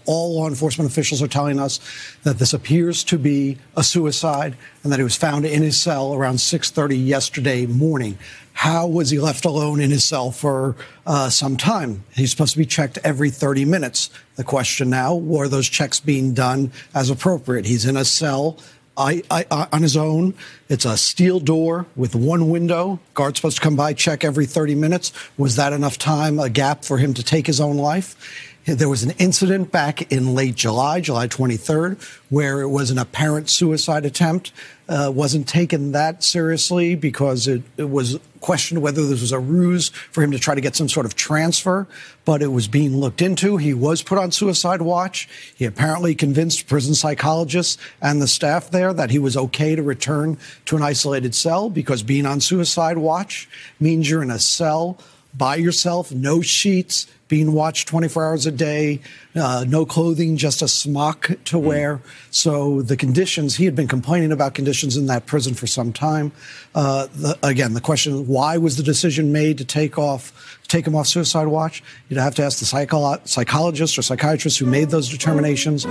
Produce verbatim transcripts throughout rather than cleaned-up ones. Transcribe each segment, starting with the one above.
all law enforcement officials are telling us that this appears to be a suicide and that he was found in his cell around six thirty yesterday morning. How was he left alone in his cell for uh, some time? He's supposed to be checked every thirty minutes. The question now, were those checks being done as appropriate? He's in a cell I, I, I, on his own. It's a steel door with one window. Guard's supposed to come by, check every thirty minutes. Was that enough time, a gap for him to take his own life? There was an incident back in late July, July twenty-third, where it was an apparent suicide attempt. Uh, wasn't taken that seriously because it, it was questioned whether this was a ruse for him to try to get some sort of transfer, but it was being looked into. He was put on suicide watch. He apparently convinced prison psychologists and the staff there that he was okay to return to an isolated cell because being on suicide watch means you're in a cell by yourself, no sheets, being watched twenty-four hours a day, uh, no clothing, just a smock to wear. So the conditions, he had been complaining about conditions in that prison for some time. Uh, the, again, the question is, why was the decision made to take off, take him off suicide watch? You'd have to ask the psycholo- psychologist or psychiatrist who made those determinations.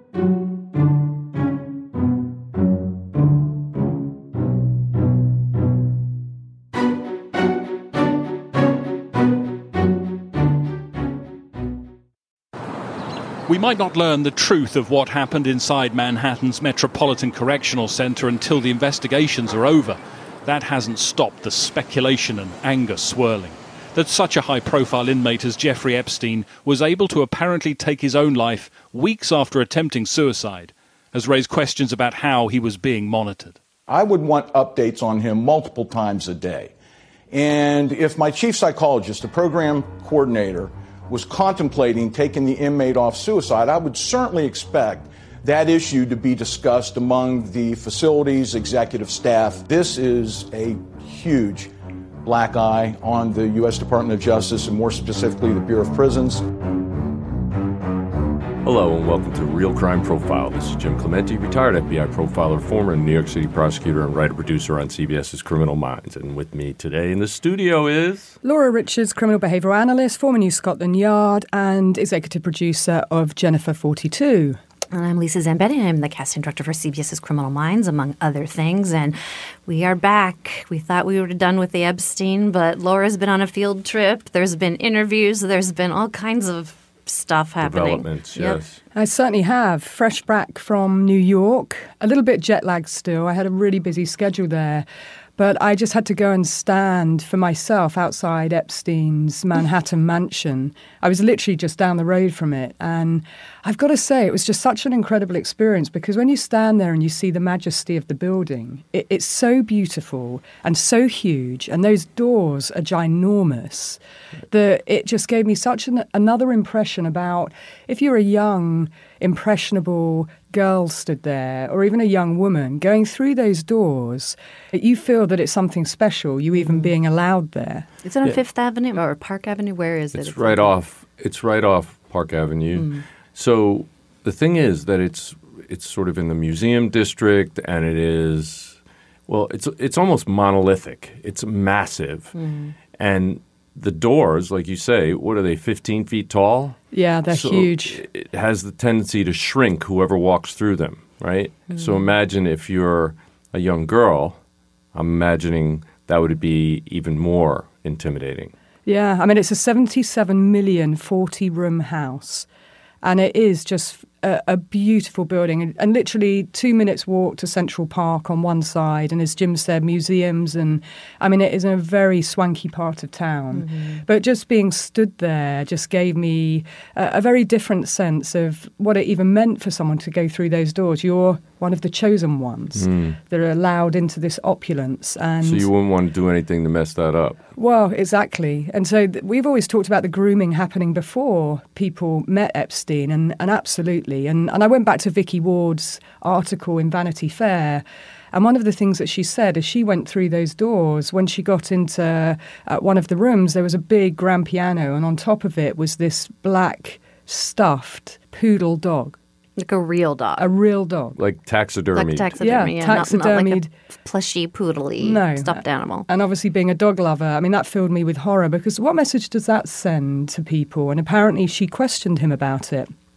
We might not learn the truth of what happened inside Manhattan's Metropolitan Correctional Center until the investigations are over. That hasn't stopped the speculation and anger swirling. That such a high-profile inmate as Jeffrey Epstein was able to apparently take his own life weeks after attempting suicide has raised questions about how he was being monitored. I would want updates on him multiple times a day. And if my chief psychologist, the program coordinator, was contemplating taking the inmate off suicide, I would certainly expect that issue to be discussed among the facility's executive staff. This is a huge black eye on the U S Department of Justice and more specifically the Bureau of Prisons. Hello and welcome to Real Crime Profile. This is Jim Clemente, retired F B I profiler, former New York City prosecutor, and writer-producer on CBS's Criminal Minds. And with me today in the studio is... Laura Richards, criminal behavioural analyst, former New Scotland Yard, and executive producer of Jennifer forty-two. And I'm Lisa Zambetti. I'm the casting director for CBS's Criminal Minds, among other things. And we are back. We thought we were done with the Epstein, but Laura's been on a field trip. There's been interviews. There's been all kinds of stuff happening. Developments, yep. yes. I certainly have. Fresh back from New York. A little bit jet lagged still. I had a really busy schedule there. But I just had to go and stand for myself outside Epstein's Manhattan mansion. I was literally just down the road from it. And I've got to say, it was just such an incredible experience because when you stand there and you see the majesty of the building, it, it's so beautiful and so huge. And those doors are ginormous that it just gave me such an, another impression about if you're a young, impressionable girl stood there, or even a young woman going through those doors, you feel that it's something special, you even being allowed there. Is it on Yeah. Fifth Avenue or Park Avenue? Where is it? It's right off. It's right off Park Avenue. Mm. So the thing is that it's it's sort of in the museum district, and it is well, it's it's almost monolithic. It's massive, Mm. and the doors, like you say, what are they? Fifteen feet tall. Yeah, they're So huge. It has the tendency to shrink whoever walks through them, right? Mm. So imagine if you're a young girl, I'm imagining that would be even more intimidating. Yeah, I mean, it's a seventy-seven million forty-room house, and it is just a, a beautiful building, and, and literally two minutes walk to Central Park on one side, and as Jim said, museums, and I mean, it is in a very swanky part of town. Mm-hmm. But just being stood there just gave me a, a very different sense of what it even meant for someone to go through those doors. You're one of the chosen ones Mm. that are allowed into this opulence. And So you wouldn't want to do anything to mess that up. well, exactly. And so th- we've always talked about the grooming happening before people met Epstein, and, and absolutely. And, and I went back to Vicky Ward's article in Vanity Fair, and one of the things that she said as she went through those doors, when she got into uh, one of the rooms, there was a big grand piano, and on top of it was this black stuffed poodle dog. Like a real dog. A real dog. Like taxidermy. Like taxidermy. Yeah, yeah, not- Not, like taxidermied. a plushy, poodly No. stuffed animal. And obviously being a dog lover, I mean, that filled me with horror because what message does that send to people? And apparently she questioned him about it.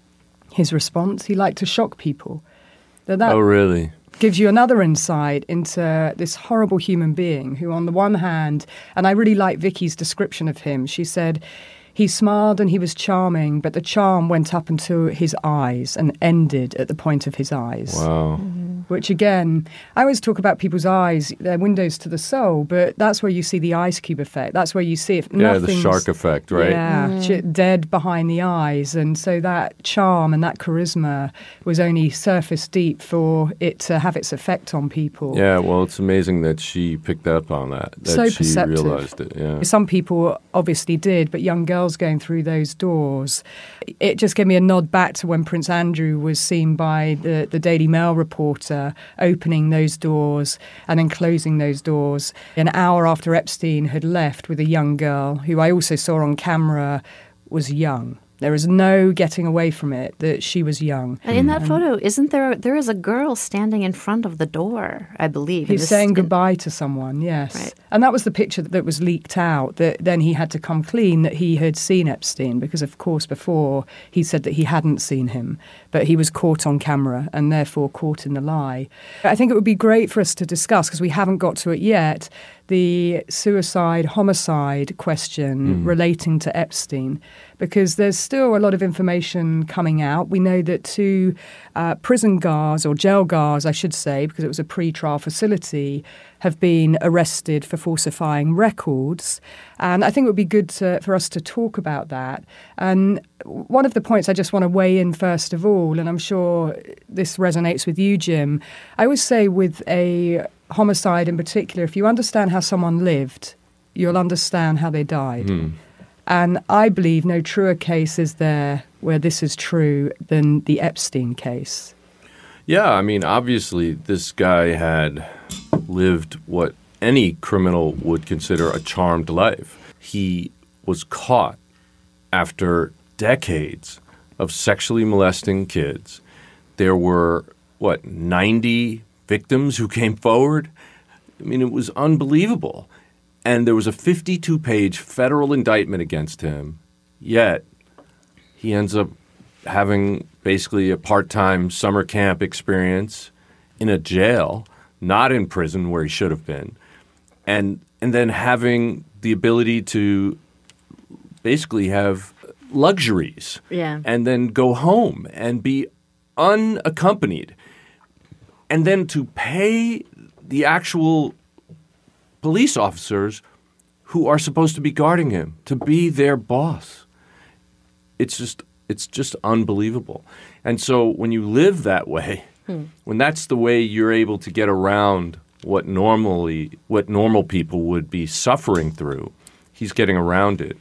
his response. He liked to shock people. That, that oh, really? Gives you another insight into this horrible human being who, on the one hand, and I really like Vicky's description of him. She said, he smiled and he was charming, but the charm went up into his eyes and ended at the point of his eyes. Wow. Mm-hmm. Which, again, I always talk about people's eyes, they're windows to the soul, but that's where you see the ice cube effect. That's where you see if yeah, nothing's... the shark effect, right? Yeah, Mm. dead behind the eyes. And so that charm and that charisma was only surface deep for it to have its effect on people. Yeah, well, it's amazing that she picked up on that, that So she perceptive. realized it. Yeah. Some people obviously did, but young girls going through those doors, it just gave me a nod back to when Prince Andrew was seen by the, the Daily Mail reporter opening those doors and then closing those doors an hour after Epstein had left with a young girl who I also saw on camera was young. There is no getting away from it that she was young. And in that photo, isn't there, there is a girl standing in front of the door, I believe. He's this, saying goodbye to someone, yes. Right. And that was the picture that was leaked out, that then he had to come clean that he had seen Epstein, because, of course, before he said that he hadn't seen him, but he was caught on camera and therefore caught in the lie. I think it would be great for us to discuss, because we haven't got to it yet, the suicide-homicide question mm. relating to Epstein, because there's still a lot of information coming out. We know that two uh, prison guards, or jail guards, I should say, because it was a pre-trial facility, have been arrested for falsifying records. And I think it would be good to, for us to talk about that. And one of the points I just want to weigh in first of all, and I'm sure this resonates with you, Jim, I always say with a homicide in particular, if you understand how someone lived, you'll understand how they died. Mm. And I believe no truer case is there where this is true than the Epstein case. Yeah, I mean, obviously this guy had lived what any criminal would consider a charmed life. He was caught after decades of sexually molesting kids. There were, what, ninety victims who came forward? I mean, it was unbelievable. And there was a fifty-two page federal indictment against him, yet he ends up having basically a part-time summer camp experience in a jail, not in prison where he should have been, and and then having the ability to basically have luxuries yeah. and then go home and be unaccompanied, and then to pay the actual police officers who are supposed to be guarding him to be their boss. It's just it's just unbelievable. And so when you live that way, hmm. when that's the way you're able to get around what normally what normal people would be suffering through, he's getting around it.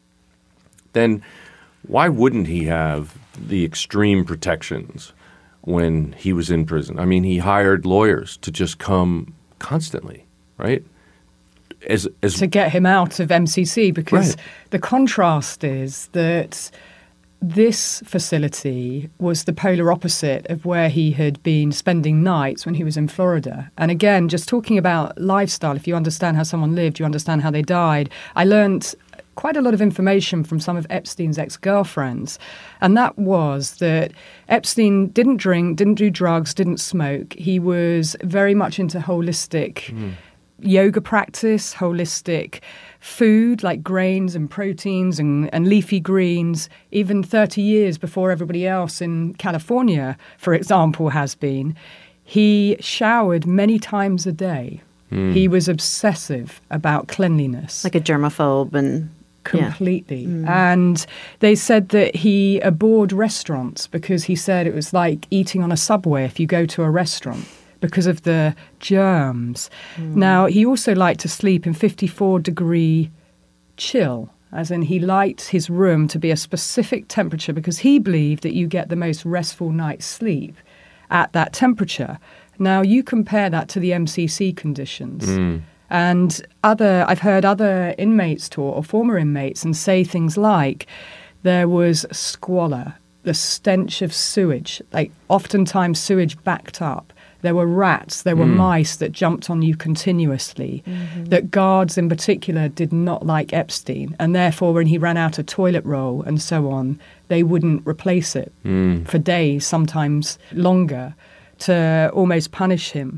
Then why wouldn't he have the extreme protections when he was in prison? I mean, he hired lawyers to just come constantly, right? As, as to get him out of M C C, because right. the contrast is that this facility was the polar opposite of where he had been spending nights when he was in Florida. And again, just talking about lifestyle, if you understand how someone lived, you understand how they died. I learned quite a lot of information from some of Epstein's ex-girlfriends, and that was that Epstein didn't drink, didn't do drugs, didn't smoke. He was very much into holistic mm. yoga practice, holistic food like grains and proteins and, and leafy greens, even thirty years before everybody else in California, for example, has been. He showered many times a day. Mm. He was obsessive about cleanliness. Like a germaphobe and... Completely. Yeah. Mm. And they said that he abhorred restaurants because he said it was like eating on a subway if you go to a restaurant, because of the germs. Mm. Now, he also liked to sleep in fifty-four degree chill, as in he liked his room to be a specific temperature because he believed that you get the most restful night's sleep at that temperature. Now, you compare that to the M C C conditions. Mm. And other, I've heard other inmates talk, or former inmates, and say things like there was squalor, the stench of sewage, like oftentimes sewage backed up, There were rats, there were mm. mice that jumped on you continuously, mm-hmm. that guards in particular did not like Epstein. And therefore, when he ran out of toilet roll and so on, they wouldn't replace it mm. for days, sometimes longer, to almost punish him.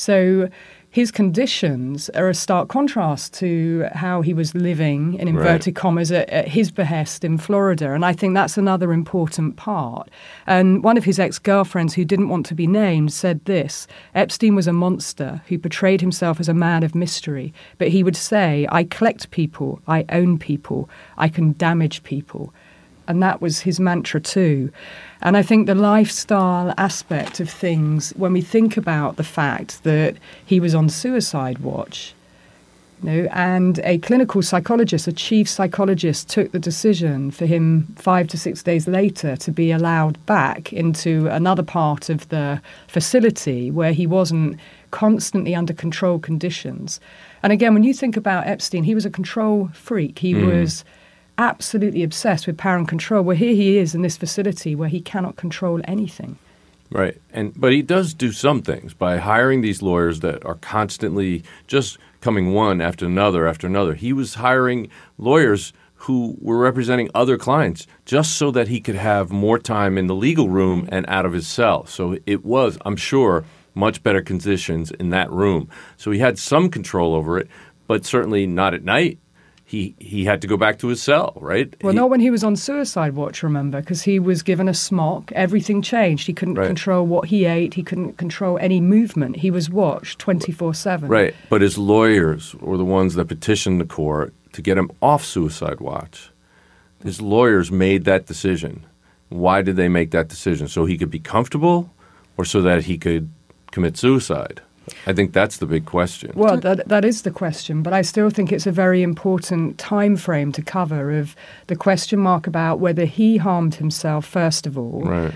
So his conditions are a stark contrast to how he was living, in inverted right. commas, at, at his behest in Florida. And I think that's another important part. And one of his ex-girlfriends, who didn't want to be named, said this: Epstein was a monster who portrayed himself as a man of mystery. But he would say, I collect people, I own people, I can damage people. And that was his mantra too. And I think the lifestyle aspect of things, when we think about the fact that he was on suicide watch, you know, and a clinical psychologist, a chief psychologist, took the decision for him five to six days later to be allowed back into another part of the facility where he wasn't constantly under controlled conditions. And again, when you think about Epstein, he was a control freak. He mm. was absolutely obsessed with power and control. Well, here he is in this facility where he cannot control anything. Right. And but he does do some things by hiring these lawyers that are constantly just coming one after another after another. He was hiring lawyers who were representing other clients just so that he could have more time in the legal room and out of his cell. So it was, I'm sure, much better conditions in that room. So he had some control over it, but certainly not at night. He he had to go back to his cell, right? Well, he, not when he was on suicide watch, remember, because he was given a smock. Everything changed. He couldn't right. control what he ate. He couldn't control any movement. He was watched twenty-four seven. Right. But his lawyers were the ones that petitioned the court to get him off suicide watch. His lawyers made that decision. Why did they make that decision? So he could be comfortable or so that he could commit suicide? I think that's the big question. Well, that that is the question, but I still think it's a very important time frame to cover of the question mark about whether he harmed himself, first of all. Right.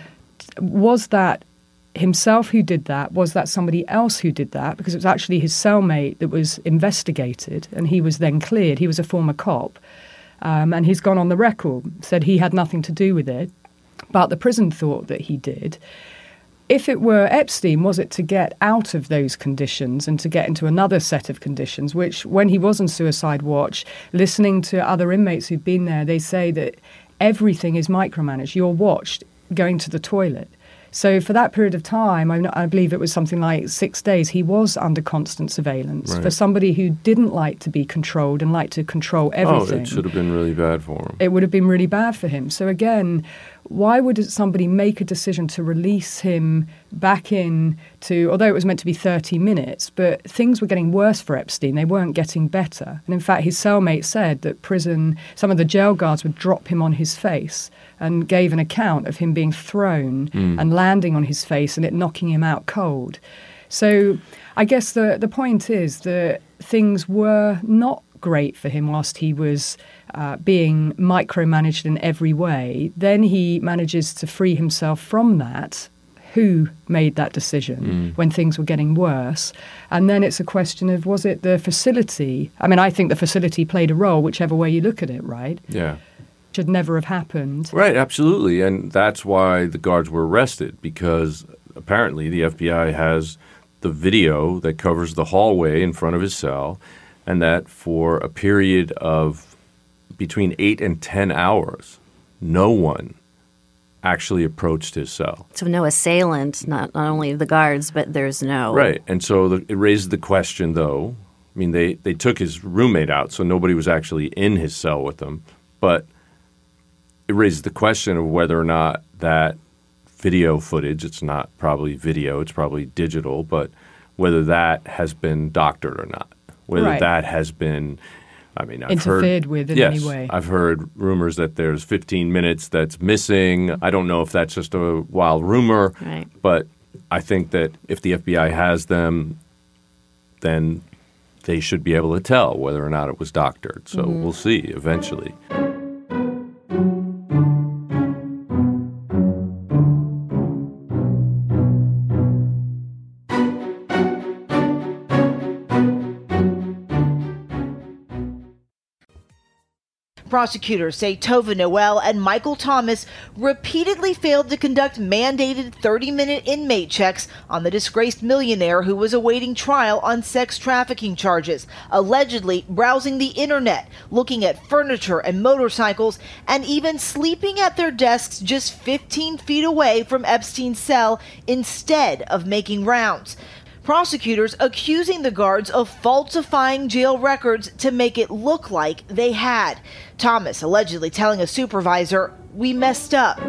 Was that himself who did that? Was that somebody else who did that? Because it was actually his cellmate that was investigated, and he was then cleared. He was a former cop, um, and he's gone on the record, said he had nothing to do with it, but the prison thought that he did. If it were Epstein, was it to get out of those conditions and to get into another set of conditions, which when he was on suicide watch, listening to other inmates who've been there, they say that everything is micromanaged. You're watched going to the toilet. So for that period of time, I, I believe it was something like six days, he was under constant surveillance. Right. For somebody who didn't like to be controlled and like to control everything. Oh, it should have been really bad for him. It would have been really bad for him. So again, why would somebody make a decision to release him back in to, although it was meant to be thirty minutes, but things were getting worse for Epstein. They weren't getting better. And in fact, his cellmate said that prison, some of the jail guards would drop him on his face and gave an account of him being thrown mm. and landing on his face and it knocking him out cold. So I guess the, the point is that things were not great for him whilst he was uh, being micromanaged in every way. Then he manages to free himself from that. Who made that decision mm. when things were getting worse? And then it's a question of, was it the facility? I mean, I think the facility played a role, whichever way you look at it, right? Yeah. Should never have happened. Right, absolutely. And that's why the guards were arrested, because apparently the F B I has the video that covers the hallway in front of his cell, and that for a period of between eight and ten hours, no one actually approached his cell. So no assailant, not, not only the guards, but there's no... Right. And so the, it raises the question, though. I mean, they, they took his roommate out, so nobody was actually in his cell with him. But it raises the question of whether or not that video footage, it's not probably video, it's probably digital, but whether that has been doctored or not. Whether right. that has been... I mean, I've interfered heard, with in yes, any way. I've heard rumors that there's fifteen minutes that's missing. I don't know if that's just a wild rumor, right. but I think that if the F B I has them, then they should be able to tell whether or not it was doctored. So mm-hmm. we'll see eventually. Prosecutors say Tova Noel and Michael Thomas repeatedly failed to conduct mandated thirty-minute inmate checks on the disgraced millionaire who was awaiting trial on sex trafficking charges, allegedly browsing the internet, looking at furniture and motorcycles, and even sleeping at their desks just fifteen feet away from Epstein's cell instead of making rounds. Prosecutors accusing the guards of falsifying jail records to make it look like they had. Thomas allegedly telling a supervisor, "We messed up."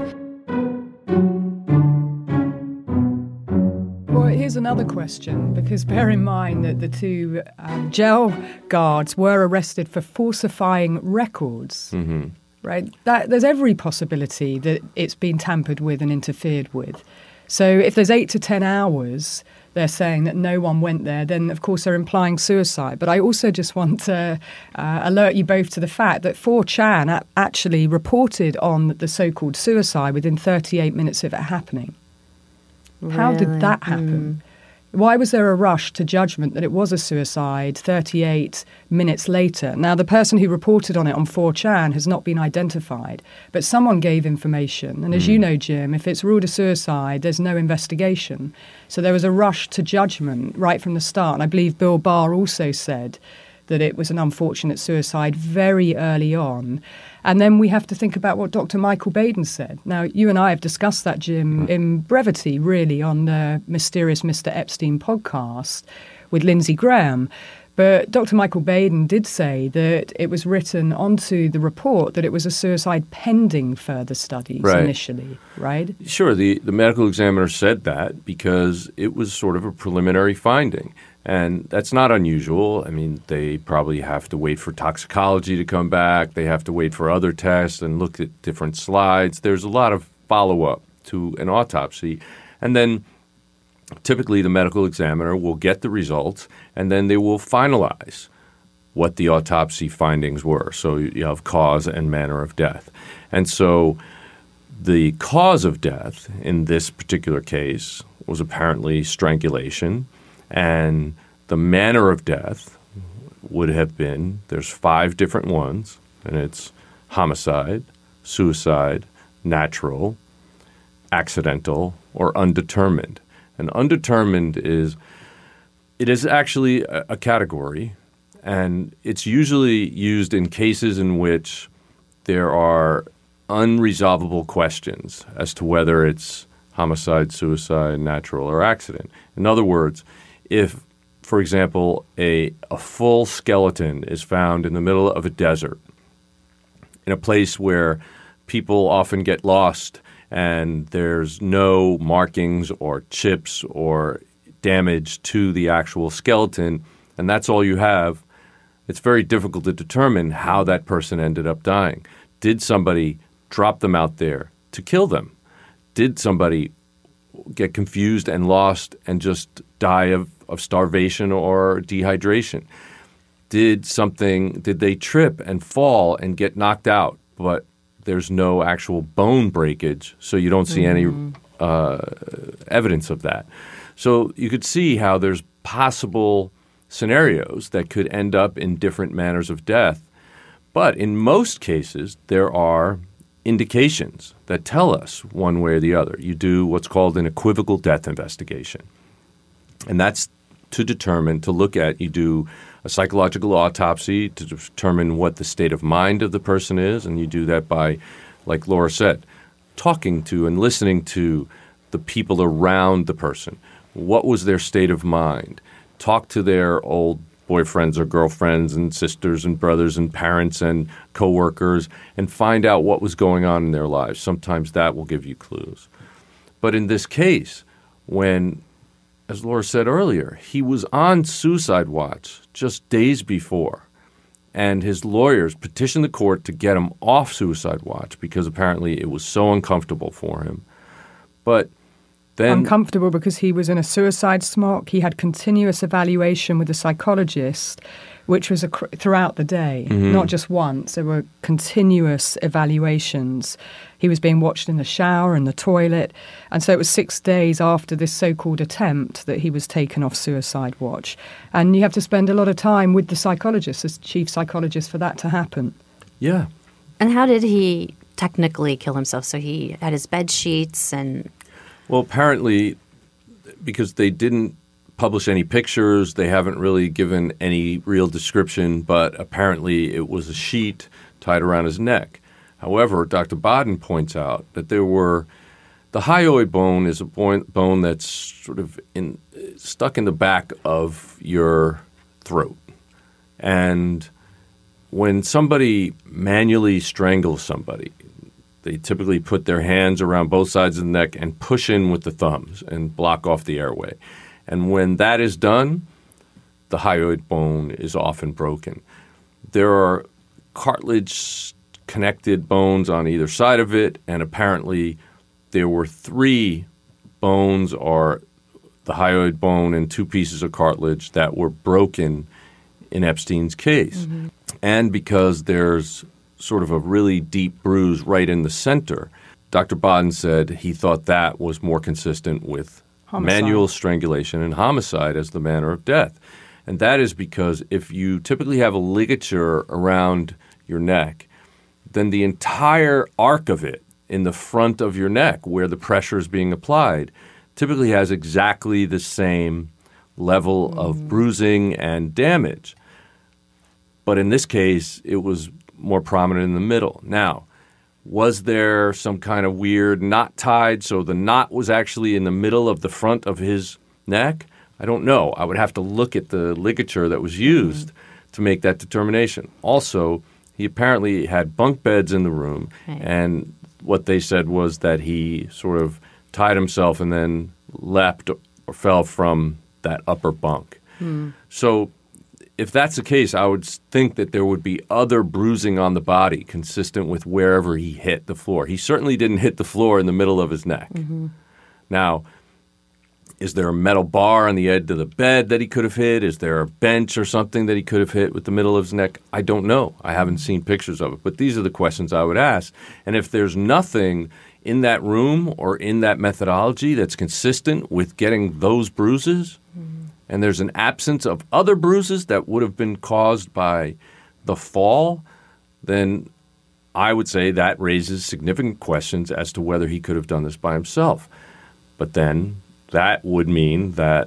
Well, here's another question, because bear in mind that the two um, jail guards were arrested for falsifying records. Mm-hmm. Right? That, there's every possibility that it's been tampered with and interfered with. So if there's eight to ten hours, they're saying that no one went there, then of course they're implying suicide. But I also just want to uh, alert you both to the fact that four chan a- actually reported on the so-called suicide within thirty-eight minutes of it happening. Really? How did that happen? Mm. Why was there a rush to judgment that it was a suicide thirty-eight minutes later? Now, the person who reported on it on four chan has not been identified, but someone gave information. And as mm. you know, Jim, if it's ruled a suicide, there's no investigation. So there was a rush to judgment right from the start. And I believe Bill Barr also said that it was an unfortunate suicide very early on. And then we have to think about what Doctor Michael Baden said. Now, you and I have discussed that, Jim, in brevity, really, on the Mysterious Mister Epstein podcast with Lindsey Graham. But Doctor Michael Baden did say that it was written onto the report that it was a suicide pending further studies right. initially, right? Sure. The, the medical examiner said that because it was sort of a preliminary finding. And that's not unusual. I mean, they probably have to wait for toxicology to come back. They have to wait for other tests and look at different slides. There's a lot of follow-up to an autopsy. And then typically the medical examiner will get the results, and then they will finalize what the autopsy findings were. So you have cause and manner of death. And so the cause of death in this particular case was apparently strangulation. And the manner of death would have been, there's five different ones, and it's homicide, suicide, natural, accidental, or undetermined. And undetermined is, it is actually a, a category, and it's usually used in cases in which there are unresolvable questions as to whether it's homicide, suicide, natural, or accident. In other words, if, for example, a, a full skeleton is found in the middle of a desert, in a place where people often get lost and there's no markings or chips or damage to the actual skeleton, and that's all you have, it's very difficult to determine how that person ended up dying. Did somebody drop them out there to kill them? Did somebody get confused and lost and just die of, of starvation or dehydration? Did something, did they trip and fall and get knocked out, but there's no actual bone breakage, so you don't see mm-hmm. any uh, evidence of that? So you could see how there's possible scenarios that could end up in different manners of death. But in most cases, there are indications that tell us one way or the other. You do what's called an equivocal death investigation. And that's to determine, to look at, you do a psychological autopsy to determine what the state of mind of the person is. And you do that by, like Laura said, talking to and listening to the people around the person. What was their state of mind? Talk to their old boyfriends or girlfriends and sisters and brothers and parents and coworkers and find out what was going on in their lives. Sometimes that will give you clues. But in this case, when, as Laura said earlier, he was on suicide watch just days before, and his lawyers petitioned the court to get him off suicide watch because apparently it was so uncomfortable for him. But then, uncomfortable because he was in a suicide smock. He had continuous evaluation with a psychologist, which was a, throughout the day, mm-hmm. not just once. There were continuous evaluations. He was being watched in the shower and the toilet. And so it was six days after this so-called attempt that he was taken off suicide watch. And you have to spend a lot of time with the psychologist, as chief psychologist, for that to happen. Yeah. And how did he technically kill himself? So he had his bed sheets and... Well, apparently, because they didn't publish any pictures, they haven't really given any real description, but apparently it was a sheet tied around his neck. However, Doctor Baden points out that there were – the hyoid bone is a bone that's sort of in, stuck in the back of your throat. And when somebody manually strangles somebody, they typically put their hands around both sides of the neck and push in with the thumbs and block off the airway. And when that is done, the hyoid bone is often broken. There are cartilage-connected bones on either side of it, and apparently there were three bones, or the hyoid bone and two pieces of cartilage, that were broken in Epstein's case. Mm-hmm. And because there's sort of a really deep bruise right in the center, Doctor Baden said he thought that was more consistent with homicide. Manual strangulation and homicide as the manner of death. And that is because if you typically have a ligature around your neck, then the entire arc of it in the front of your neck where the pressure is being applied typically has exactly the same level mm. of bruising and damage. But in this case, it was more prominent in the middle. Now, was there some kind of weird knot tied so the knot was actually in the middle of the front of his neck? I don't know. I would have to look at the ligature that was used mm-hmm. to make that determination. Also, he apparently had bunk beds in the room, right. and what they said was that he sort of tied himself and then leapt or fell from that upper bunk. Mm. So if that's the case, I would think that there would be other bruising on the body consistent with wherever he hit the floor. He certainly didn't hit the floor in the middle of his neck. Mm-hmm. Now, is there a metal bar on the edge of the bed that he could have hit? Is there a bench or something that he could have hit with the middle of his neck? I don't know. I haven't seen pictures of it. But these are the questions I would ask. And if there's nothing in that room or in that methodology that's consistent with getting those bruises, mm-hmm. and there's an absence of other bruises that would have been caused by the fall, then I would say that raises significant questions as to whether he could have done this by himself. But then that would mean that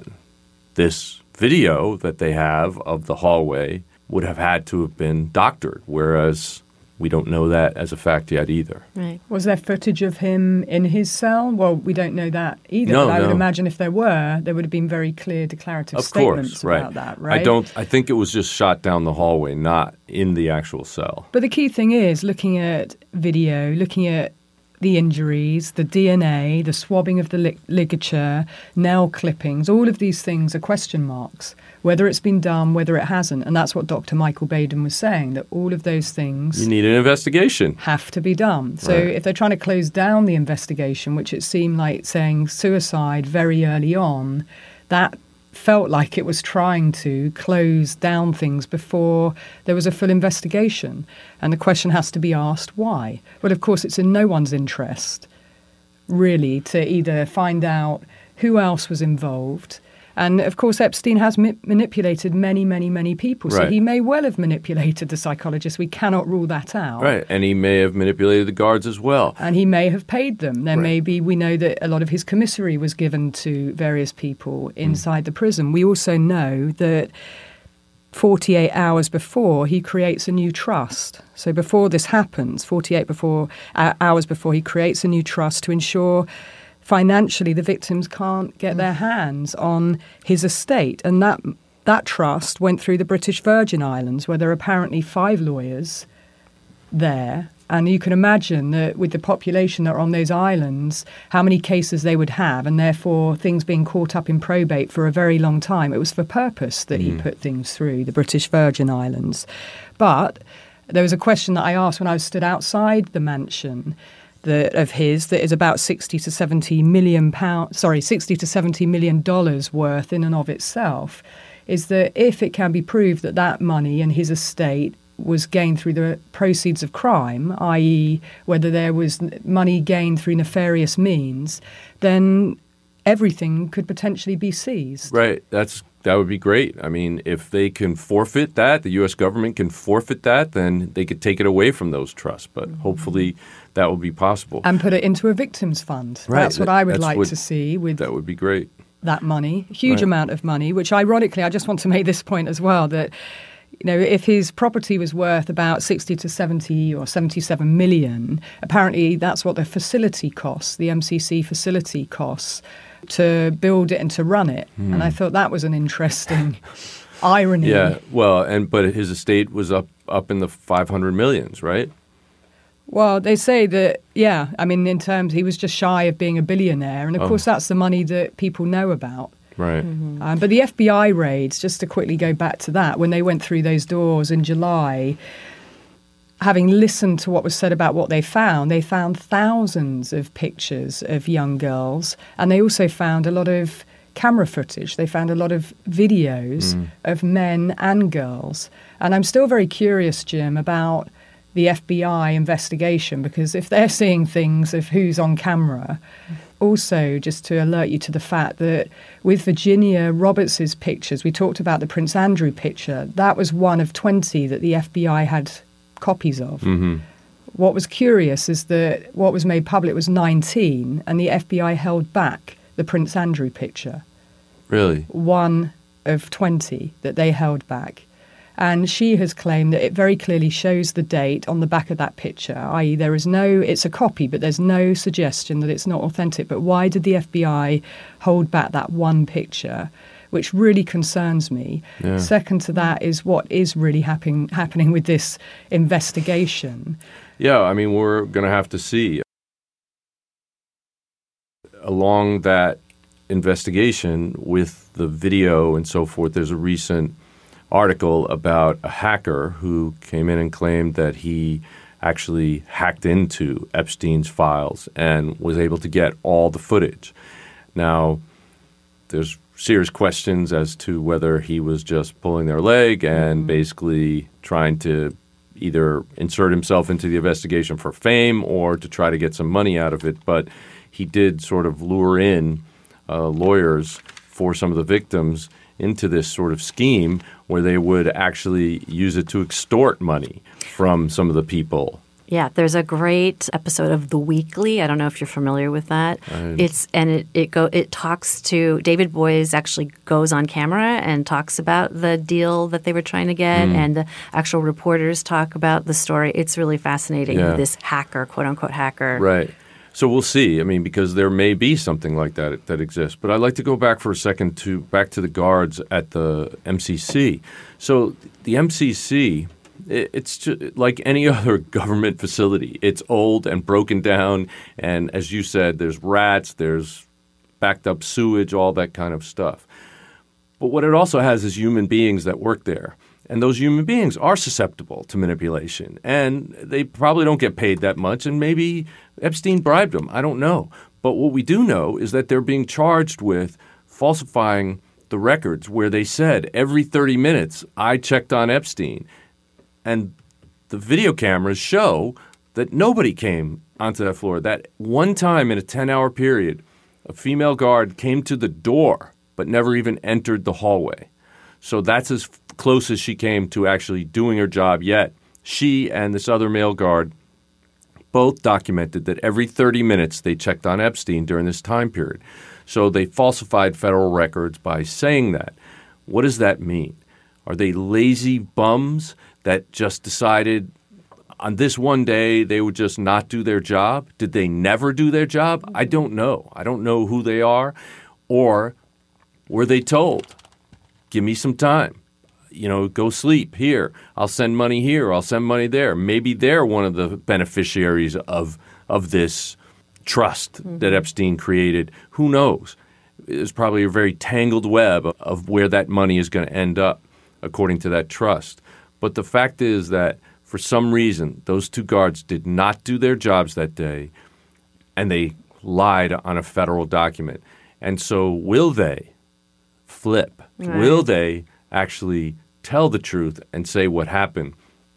this video that they have of the hallway would have had to have been doctored, whereas we don't know that as a fact yet either. Right. Was there footage of him in his cell? Well, we don't know that either. No, but I no. would imagine if there were, there would have been very clear declarative of statements course, right. about that, right? I don't. I think it was just shot down the hallway, not in the actual cell. But the key thing is looking at video, looking at the injuries, the D N A, the swabbing of the lig- ligature, nail clippings, all of these things are question marks, whether it's been done, whether it hasn't. And that's what Doctor Michael Baden was saying, that all of those things you need an investigation. Have to be done. So right. if they're trying to close down the investigation, which it seemed like saying suicide very early on, that felt like it was trying to close down things before there was a full investigation. And the question has to be asked, why? Well, of course, it's in no one's interest, really, to either find out who else was involved. And, of course, Epstein has ma- manipulated many, many, many people. So right. he may well have manipulated the psychologist. We cannot rule that out. Right. And he may have manipulated the guards as well. And he may have paid them. There right. may be, we know that a lot of his commissary was given to various people inside mm. the prison. We also know that forty-eight hours before, he creates a new trust. So before this happens, forty-eight before, uh, hours before, he creates a new trust to ensure financially the victims can't get their hands on his estate. And that that trust went through the British Virgin Islands, where there are apparently five lawyers there. And you can imagine that with the population that are on those islands, how many cases they would have, and therefore things being caught up in probate for a very long time. It was for purpose that mm. he put things through the British Virgin Islands. But there was a question that I asked when I stood outside the mansion The, of his that is about sixty to seventy million pounds, sorry, sixty to seventy million dollars worth in and of itself, is that if it can be proved that that money and his estate was gained through the proceeds of crime, that is whether there was money gained through nefarious means, then everything could potentially be seized. Right. That's that would be great. I mean, if they can forfeit that, the U S government can forfeit that, then they could take it away from those trusts. But hopefully that will be possible. And put it into a victims fund. Right. That's what I would That's like what- to see with That would be great. that money, a huge Right. amount of money, which ironically, I just want to make this point as well, that you know, if his property was worth about sixty to seventy or seventy-seven million, apparently that's what the facility costs, the M C C facility costs to build it and to run it. Hmm. And I thought that was an interesting irony. Yeah, well, and but his estate was up up in the five hundred millions, right? Well, they say that, yeah, I mean, in terms, he was just shy of being a billionaire. And of Oh. course, that's the money that people know about. Right. Um, but the F B I raids, just to quickly go back to that, when they went through those doors in July, having listened to what was said about what they found, they found thousands of pictures of young girls. And they also found a lot of camera footage. They found a lot of videos Mm. of men and girls. And I'm still very curious, Jim, about the F B I investigation, because if they're seeing things of who's on camera, also just to alert you to the fact that with Virginia Roberts' pictures, we talked about the Prince Andrew picture, that was one of twenty that the F B I had copies of. Mm-hmm. What was curious is that what was made public was nineteen, and the F B I held back the Prince Andrew picture. Really? One of twenty that they held back. And she has claimed that it very clearly shows the date on the back of that picture, that is there is no, it's a copy, but there's no suggestion that it's not authentic. But why did the F B I hold back that one picture, which really concerns me? Yeah. Second to that is what is really happen, happening with this investigation. Yeah, I mean, we're going to have to see. Along that investigation with the video and so forth, there's a recent article about a hacker who came in and claimed that he actually hacked into Epstein's files and was able to get all the footage. Now, there's serious questions as to whether he was just pulling their leg and mm-hmm. basically trying to either insert himself into the investigation for fame or to try to get some money out of it. But he did sort of lure in uh, lawyers for some of the victims into this sort of scheme where they would actually use it to extort money from some of the people. Yeah, there's a great episode of The Weekly. I don't know if you're familiar with that. I, it's and it it go it talks to David Boies actually goes on camera and talks about the deal that they were trying to get, mm. and the actual reporters talk about the story. It's really fascinating. Yeah. This hacker, quote unquote hacker, right? So we'll see. I mean, because there may be something like that that exists. But I'd like to go back for a second to back to the guards at the M C C. So the M C C, it, it's just like any other government facility. It's old and broken down. And as you said, there's rats, there's backed up sewage, all that kind of stuff. But what it also has is human beings that work there. And those human beings are susceptible to manipulation. And they probably don't get paid that much. And maybe Epstein bribed them. I don't know. But what we do know is that they're being charged with falsifying the records where they said every thirty minutes I checked on Epstein. And the video cameras show that nobody came onto that floor. That one time in a ten-hour period, a female guard came to the door but never even entered the hallway. So that's as close as she came to actually doing her job yet. She and this other male guard both documented that every thirty minutes they checked on Epstein during this time period. So they falsified federal records by saying that. What does that mean? Are they lazy bums that just decided on this one day they would just not do their job? Did they never do their job? I don't know. I don't know who they are. Or were they told, give me some time? You know, go sleep here. I'll send money here. I'll send money there. Maybe they're one of the beneficiaries of of this trust mm-hmm. that Epstein created. Who knows? It's probably a very tangled web of where that money is going to end up, according to that trust. But the fact is that for some reason, those two guards did not do their jobs that day, and they lied on a federal document. And so will they flip? Right. Will they actually tell the truth and say what happened?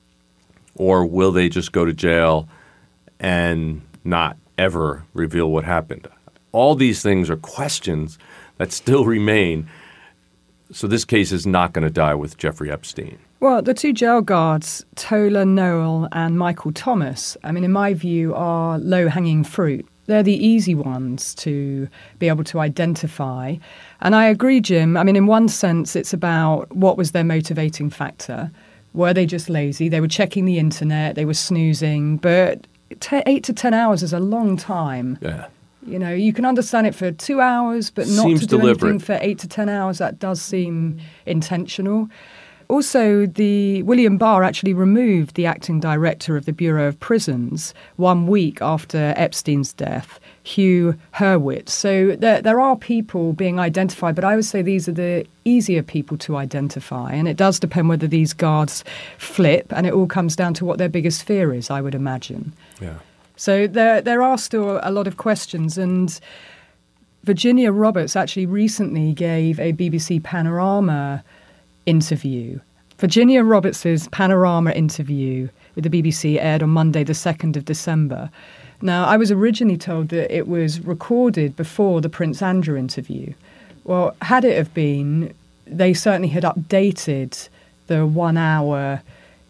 Or will they just go to jail and not ever reveal what happened? All these things are questions that still remain. So this case is not going to die with Jeffrey Epstein. Well, the two jail guards, Tola Noel and Michael Thomas, I mean, in my view, are low-hanging fruit. They're the easy ones to be able to identify. And I agree, Jim. I mean, in one sense, it's about what was their motivating factor. Were they just lazy? They were checking the internet, they were snoozing, but t- eight to ten hours is a long time. Yeah. You know, you can understand it for two hours, but not Seems to do deliberate. anything for eight to ten hours. That does seem intentional. Also, the William Barr actually removed the acting director of the Bureau of Prisons one week after Epstein's death, Hugh Hurwitz. So there, there are people being identified, but I would say these are the easier people to identify. And it does depend whether these guards flip, and it all comes down to what their biggest fear is, I would imagine. Yeah. So there, there are still a lot of questions, and Virginia Roberts actually recently gave a B B C Panorama interview. Virginia Roberts' Panorama interview with the B B C aired on Monday, the second of December. Now, I was originally told that it was recorded before the Prince Andrew interview. Well, had it have been, they certainly had updated the one-hour